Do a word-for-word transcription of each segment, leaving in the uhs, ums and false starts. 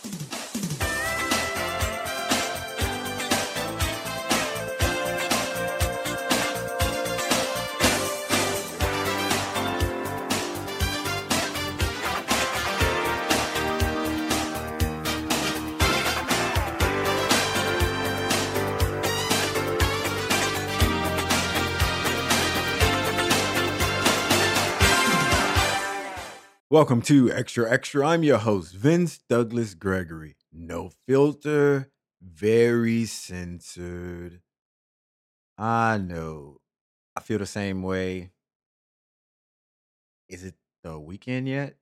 Welcome to Extra Extra. I'm your host, Vince Douglas Gregory. No filter, very censored. I know. I feel the same way. Is it the weekend yet?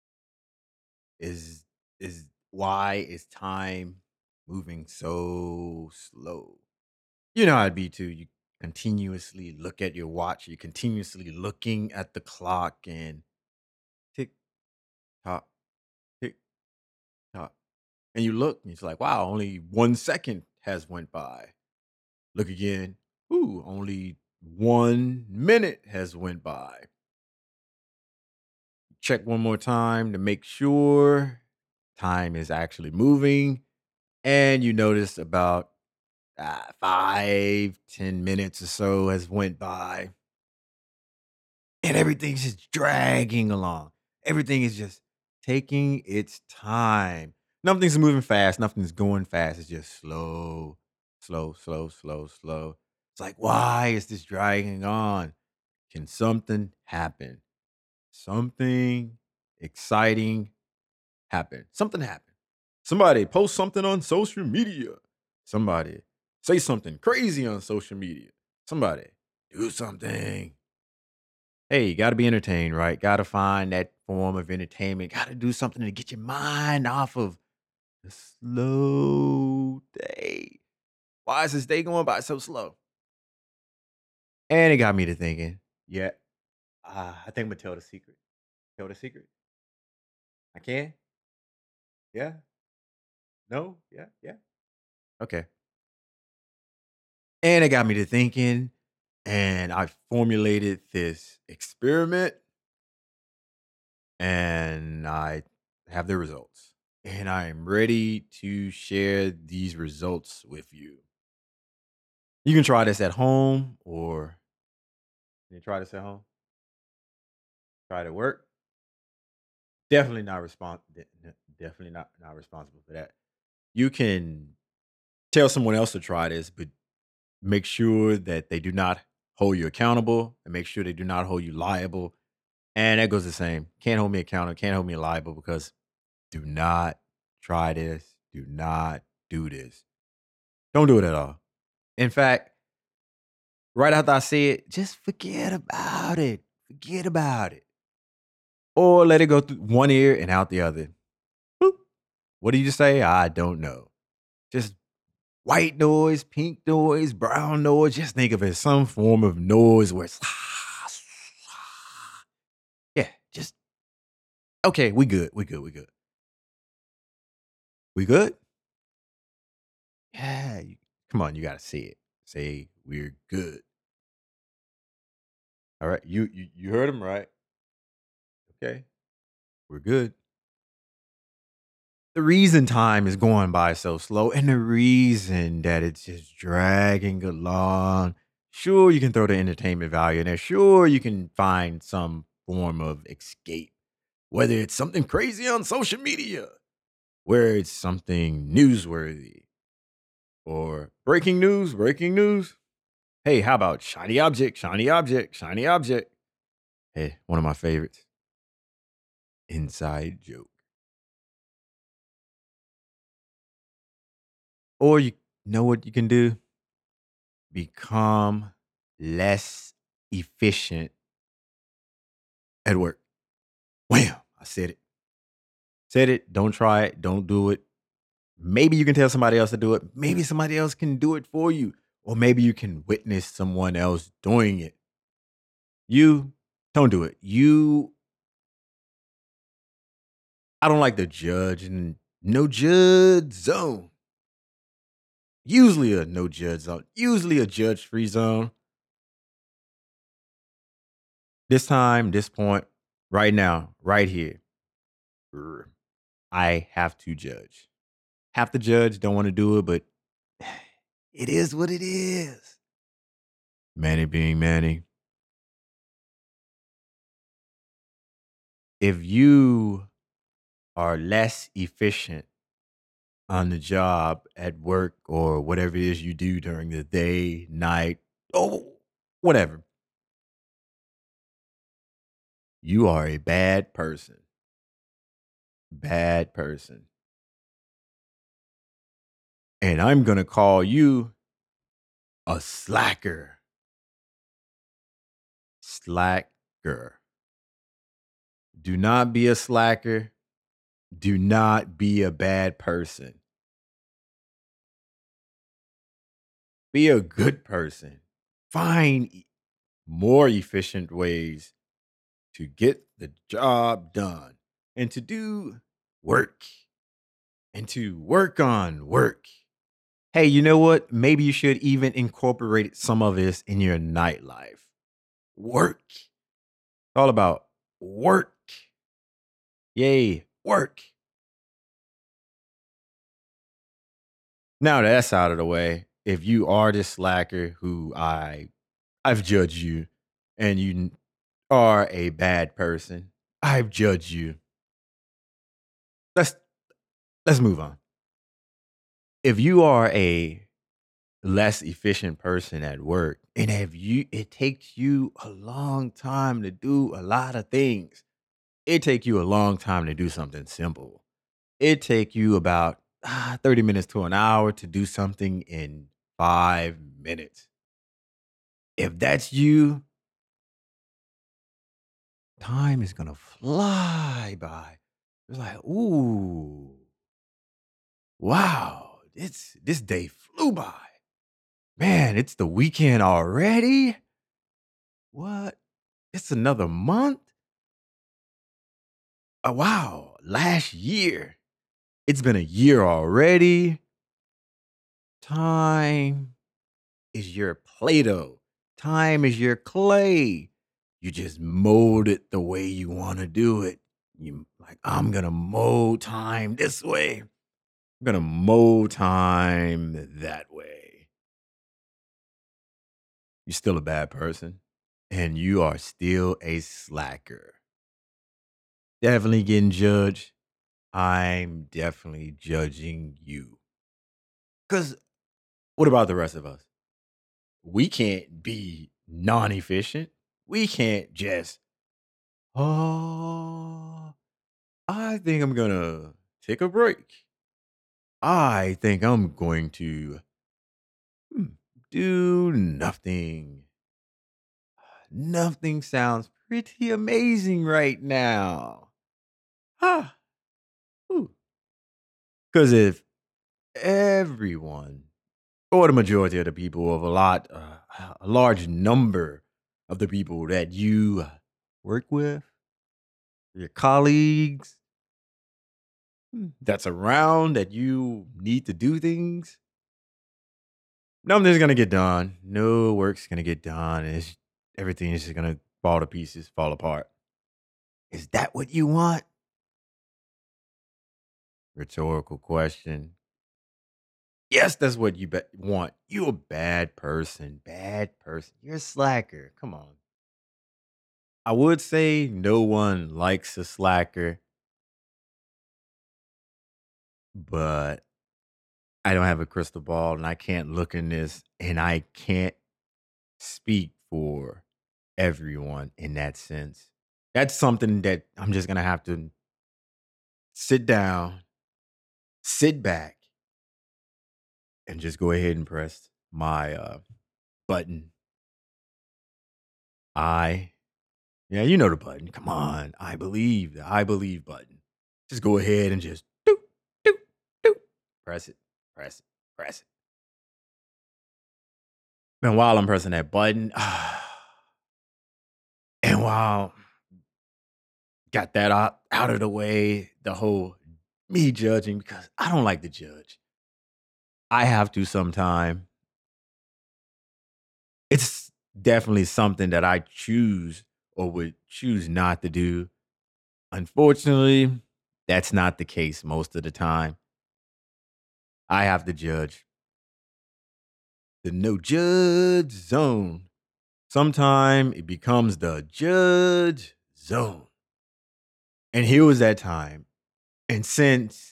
Is is why is time moving so slow? You know how it'd be too. You continuously look at your watch, you're continuously looking at the clock and tick tock, tick tock. And you look and it's like, wow, only one second has went by. Look again. Ooh, only one minute has went by. Check one more time to make sure time is actually moving. And you notice about uh, five, ten minutes or so has went by. And everything's just dragging along. Everything is just taking its time. Nothing's moving fast. Nothing's going fast. It's just slow, slow, slow, slow, slow. It's like, why is this dragging on? Can something happen? Something exciting happen. Something happen. Somebody post something on social media. Somebody say something crazy on social media. Somebody do something. Hey, you gotta be entertained, right? Gotta find that form of entertainment. Gotta do something to get your mind off of the slow day. Why is this day going by so slow? And it got me to thinking, yeah, uh, I think I'm gonna tell the secret. Tell the secret. I can? Yeah? No? Yeah? Yeah? Okay. And it got me to thinking, and I formulated this experiment, and I have the results. And I am ready to share these results with you. You can try this at home, or you can try this at home. Try it at work. Definitely not respons- de- de- Definitely not not responsible for that. You can tell someone else to try this, but make sure that they do not hold you accountable, and make sure they do not hold you liable. And that goes the same. Can't hold me accountable, can't hold me liable, because do not try this. Do not do this. Don't do it at all. In fact, right after I say it, just forget about it. Forget about it. Or let it go through one ear and out the other. Boop. What did you say? I don't know. Just white noise, pink noise, brown noise. Just think of it as some form of noise where it's yeah, just okay, we good. We good. We good. We good? Yeah. you- Come on, you gotta say it. Say we're good. All right. You you, you heard him right. Okay. We're good. The reason time is going by so slow and the reason that it's just dragging along. Sure, you can throw the entertainment value in there. Sure, you can find some form of escape, whether it's something crazy on social media, where it's something newsworthy or breaking news, breaking news. Hey, how about shiny object, shiny object, shiny object? Hey, one of my favorites, inside joke. Or you know what you can do? Become less efficient at work. Wham! I said it. Said it. Don't try it. Don't do it. Maybe you can tell somebody else to do it. Maybe somebody else can do it for you. Or maybe you can witness someone else doing it. You don't do it. You, I don't like the judge and no judge zone. Usually a no judge zone. Usually a judge free zone. This time, this point, right now, right here, I have to judge. half the judge don't wanna do it, but it is what it is. Manny being Manny. If you are less efficient on the job, at work, or whatever it is you do during the day, night, oh, whatever, you are a bad person. Bad person. And I'm gonna call you a slacker. Slacker. Do not be a slacker. Do not be a bad person. Be a good person. Find e- more efficient ways to get the job done and to do work and to work on work. Hey, you know what? Maybe you should even incorporate some of this in your nightlife. Work. All about work. Yay, work. Now that's out of the way. If you are this slacker who I I've judged you and you n- are a bad person, I've judged you. Let's let's move on. If you are a less efficient person at work and if you it takes you a long time to do a lot of things, it take you a long time to do something simple. It take you about ah, thirty minutes to an hour to do something in five minutes. If that's you, time is gonna fly by. It's like, ooh, wow, this this day flew by. Man, it's the weekend already. What? It's another month? Oh, wow, last year. It's been a year already. Time is your Play-Doh. Time is your clay. You just mold it the way you want to do it. You like, I'm gonna mold time this way. I'm gonna mold time that way. You're still a bad person. And you are still a slacker. Definitely getting judged. I'm definitely judging you. Because what about the rest of us? We can't be non efficient. We can't just, oh, I think I'm going to take a break. I think I'm going to hmm, do nothing. Nothing sounds pretty amazing right now. Huh. Because if everyone, or the majority of the people, of a lot, uh, a large number of the people that you work with, your colleagues, mm, that's around that you need to do things, nothing's gonna get done. No work's gonna get done. And it's, everything is just gonna fall to pieces, fall apart. Is that what you want? Rhetorical question. Yes, that's what you be- want. You a bad person. Bad person. You're a slacker. Come on. I would say no one likes a slacker, but I don't have a crystal ball and I can't look in this and I can't speak for everyone in that sense. That's something that I'm just going to have to sit down, sit back, and just go ahead and press my uh, button. I, yeah, you know the button. Come on. I believe, the I believe button. Just go ahead and just doop, doop, doop. Press it, press it, press it. And while I'm pressing that button, and while got that out, out of the way, the whole me judging, because I don't like to judge. I have to sometime. It's definitely something that I choose or would choose not to do. Unfortunately, that's not the case most of the time. I have to judge the no judge zone. Sometime it becomes the judge zone. And here was that time. And since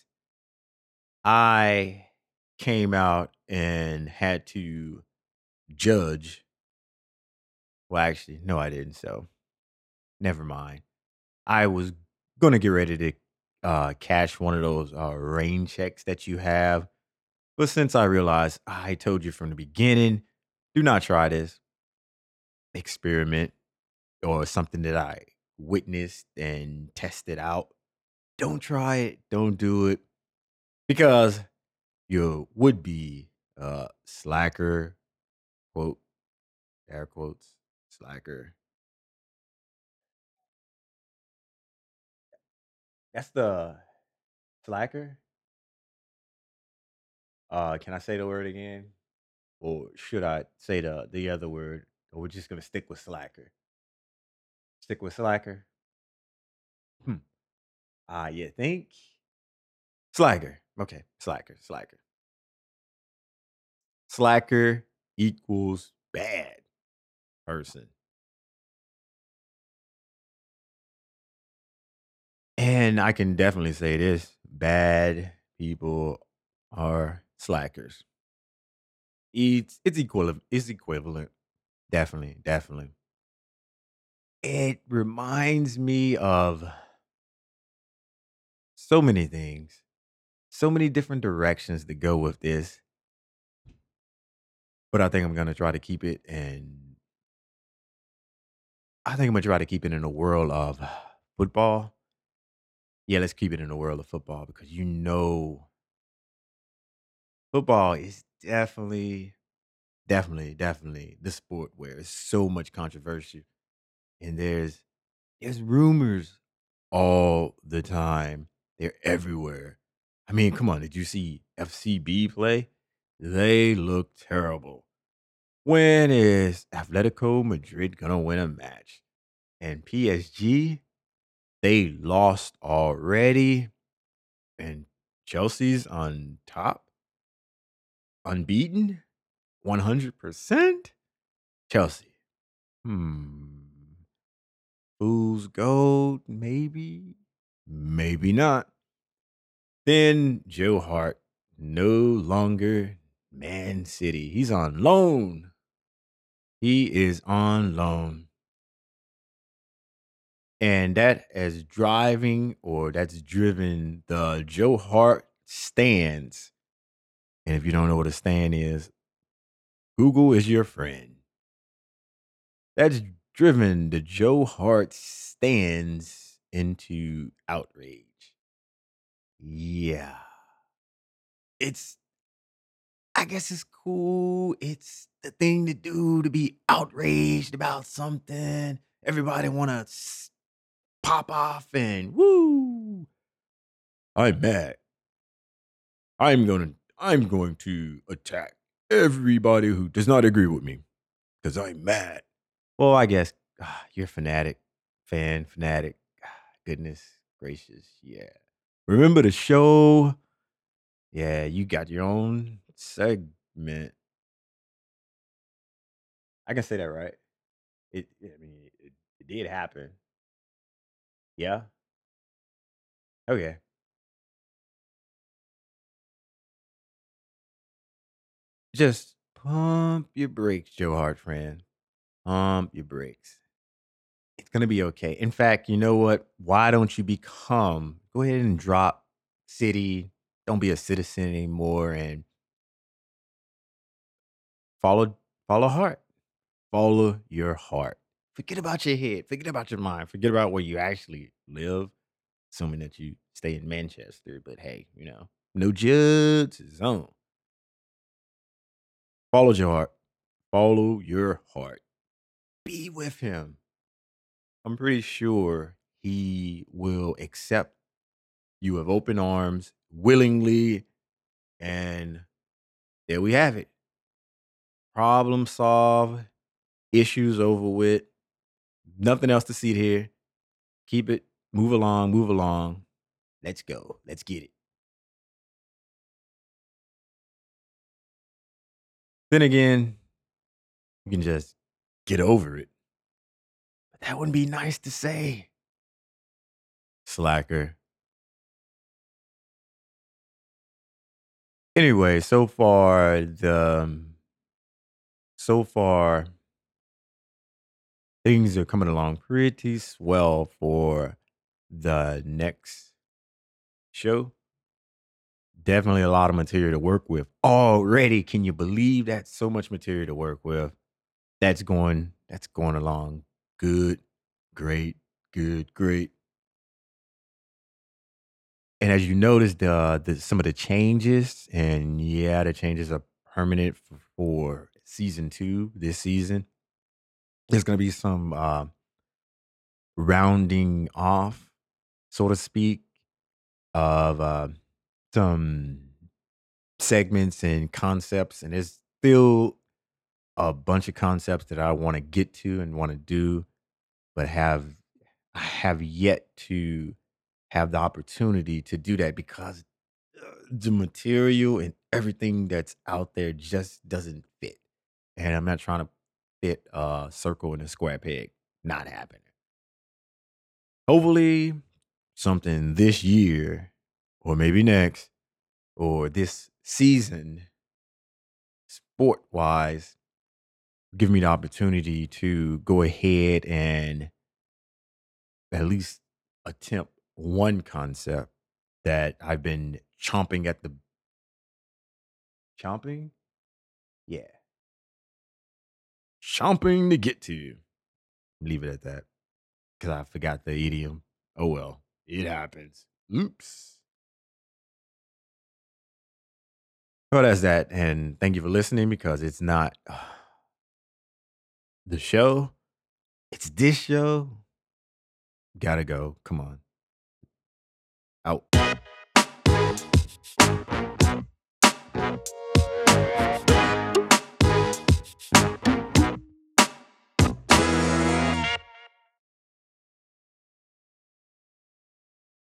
I came out and had to judge, well, actually, no, I didn't. So never mind. I was gonna get ready to uh, cash one of those uh, rain checks that you have. But since I realized I told you from the beginning, do not try this experiment or something that I witnessed and tested out. Don't try it. Don't do it because you would be uh, slacker, quote, air quotes, slacker. That's the slacker. Uh, can I say the word again? Or should I say the the other word? Or we're just gonna stick with slacker. Stick with slacker. Hmm. Ah, you think slacker? Okay, slacker, slacker, slacker equals bad person, and I can definitely say this: bad people are slackers. It's it's equivalent. It's equivalent. Definitely, definitely. It reminds me of so many things, so many different directions to go with this. But I think I'm gonna try to keep it, and I think I'm gonna try to keep it in the world of football. Yeah, let's keep it in the world of football because you know football is definitely, definitely, definitely the sport where there's so much controversy and there's there's rumors all the time. They're everywhere. I mean, come on, did you see F C B play? They look terrible. When is Atletico Madrid gonna win a match? And P S G, they lost already. And Chelsea's on top, unbeaten, one hundred percent. Chelsea. Hmm. Fool's gold, maybe, maybe not. Then Joe Hart, no longer Man City. He's on loan. He is on loan. And that is driving or that's driven the Joe Hart stands. And if you don't know what a stand is, Google is your friend. That's driven the Joe Hart stands into outrage. Yeah. It's I guess it's cool. It's the thing to do to be outraged about something. Everybody want to pop off and woo. I'm mad. I'm going to I'm going to attack everybody who does not agree with me cuz I'm mad. Well, I guess ah, you're a fanatic, fan, fanatic. Ah, goodness gracious. Yeah. Remember the show? Yeah, you got your own segment. I can say that, right? It, I mean, it, it did happen. Yeah. Okay. Just pump your brakes, Joe Hart friend. Pump your brakes. It's gonna be okay. In fact, you know what? Why don't you become? Go ahead and drop city. Don't be a citizen anymore, and follow follow heart. Follow your heart. Forget about your head. Forget about your mind. Forget about where you actually live. Assuming that you stay in Manchester, but hey, you know, no judge zone. Follow your heart. Follow your heart. Be with him. I'm pretty sure he will accept you with open arms willingly. And there we have it. Problem solved. Issues over with. Nothing else to see here. Keep it. Move along. Move along. Let's go. Let's get it. Then again, you can just get over it. But that wouldn't be nice to say. Slacker. Anyway, so far the um, so far things are coming along pretty swell for the next show. Definitely a lot of material to work with already. Can you believe that? So much material to work with. That's going that's going along good, great, good, great. And as you notice, the the some of the changes, and yeah, the changes are permanent f- for season two this season. There's gonna be some uh, rounding off, so to speak, of uh, some segments and concepts, and there's still a bunch of concepts that I want to get to and want to do, but have I have yet to have the opportunity to do that because uh, the material and everything that's out there just doesn't fit. And I'm not trying to fit a circle in a square peg. Not happening. Hopefully, something this year, or maybe next, or this season, sport wise, give me the opportunity to go ahead and at least attempt one concept that I've been chomping at the chomping? Yeah, chomping to get to. Leave it at that because I forgot the idiom. Oh well, it happens. Oops. Well, that's that. And thank you for listening because it's not uh, the show, it's this show. Gotta go. Come on. Out.